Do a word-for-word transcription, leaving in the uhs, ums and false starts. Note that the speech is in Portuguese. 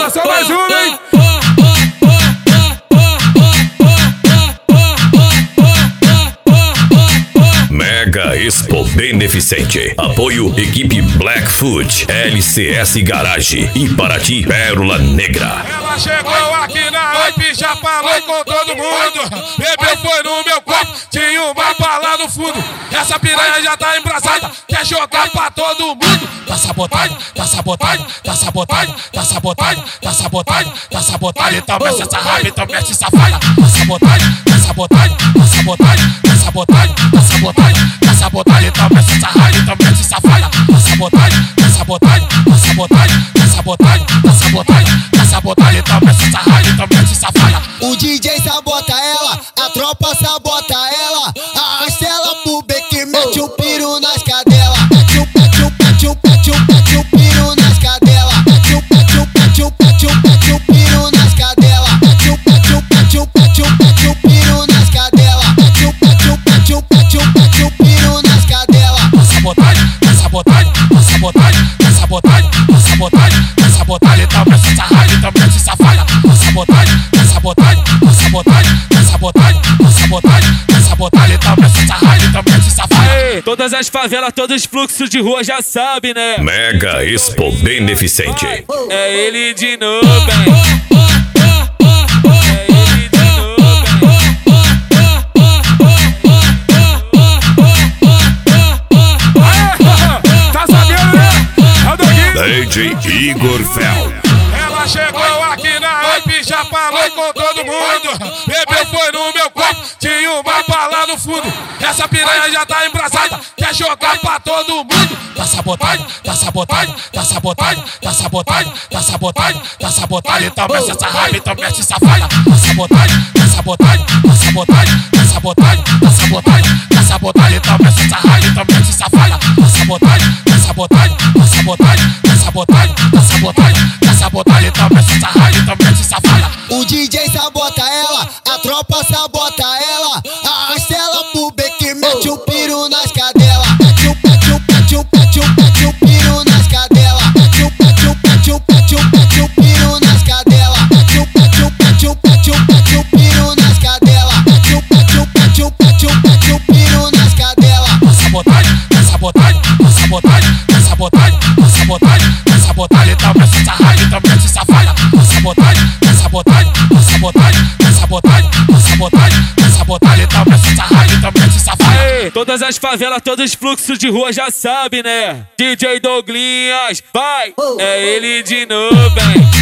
Bora, só mais um, hein? Mega Expo Beneficente. Apoio Equipe Blackfoot, L C S Garage e Paraty Pérola Negra. Ela chegou aqui na hype, já falou com todo mundo. Bebeu foi no meu copo, tinha uma bala no fundo. Essa piranha já tá embrasada, quer jogar pra todo mundo. Tá sabotagem, tá sabotagem, tá sabotagem, tá sabotagem, tá sabotagem, tá sabotagem. Então mexe essa hype, então mexe essa falha. Tá sabotagem, tá sabotagem, tá sabotagem, tá sabotagem, tá sabotagem, tá sabotagem. Então mexe essa hype, então mexe essa falha. Tá sabotagem, tá sabotagem, tá sabotagem, tá sabotagem, tá sabotagem, tá sabotagem. Então mexe essa hype, então mexe essa falha. O D J sabota ela, a tropa sabota ela. Arrasta ela pro beco, mete o piro nas cadelas. Mete o, mete o, mete o, mete o, mete o piro nas cadelas. Mete o, mete o, mete o, mete o, mete o piro nas cadelas. Mete o, mete o, mete o, mete o, mete o piro nas cadelas. Mete o, mete o, mete o, mete o, mete o piro nas cadelas. Tá sabotagem, tá sabotagem, tá sabotagem, tá sabotagem, tá sabotagem, tá sabotagem. Então mexe essa raiva, então mexe essa falha. Tá sabotagem, tá sabotagem, tá sabotagem, tá sabotagem, tá sabotagem, tá sabotagem. Então mexe essa raiva, então mexe essa falha. Todas as favelas, todos os fluxos de rua já sabem, né? Mega Expo Beneficente. É ele de novo, hein? É ele de novo, Aê, tá sabendo, né? É o Doguinho. D J Igor Fel. Ela chegou aqui na hype, já falou com todo mundo. Bebeu foi no meu copo, tinha uma bala no fundo. Essa piranha já tá embrasada, quer jogar pra todo mundo. Tá sabotagem, tá sabotagem, tá sabotagem, tá sabotagem, tá sabotagem, tá sabotagem. Então mexe essa raiva, então mexe essa falha. Tá sabotagem, tá sabotagem, tá sabotagem, tá sabotagem, tá sabotagem, tá sabotagem. Então mexe essa raiva, então mexe essa falha. Tá sabotagem, tá sabotagem, tá sabotagem, tá sabotagem, tá sabotagem, tá sabotagem. Então mexe essa raiva, então mexe essa falha. O D J sabota ela, a tropa sabota ela. Arrasta ela pro beco, mete o piro nas cadelas. Mete o, mete o, mete o, mete o, mete o piro nas cadelas. Mete o, mete o, mete o, mete o, mete o piro nas cadelas. Mete o, mete o, mete o, mete o, mete o piro nas cadelas. Mete o, mete o, mete o, mete o, mete o piro nas cadelas. Tá sabotagem, tá sabotagem, tá sabotagem, tá sabotagem, tá sabotagem, tá sabotagem. Então mexe essa raiva, então mexe essa falha. Tá sabotagem, tá sabotagem, tá sabotagem, tá sabotagem, tá sabotagem, tá sabotagem. Então mexe essa raiva, então mexe essa falha. todas as favelas, todos os fluxos de rua já sabem, né? D J Douglinhas, vai! É ele de novo, hein?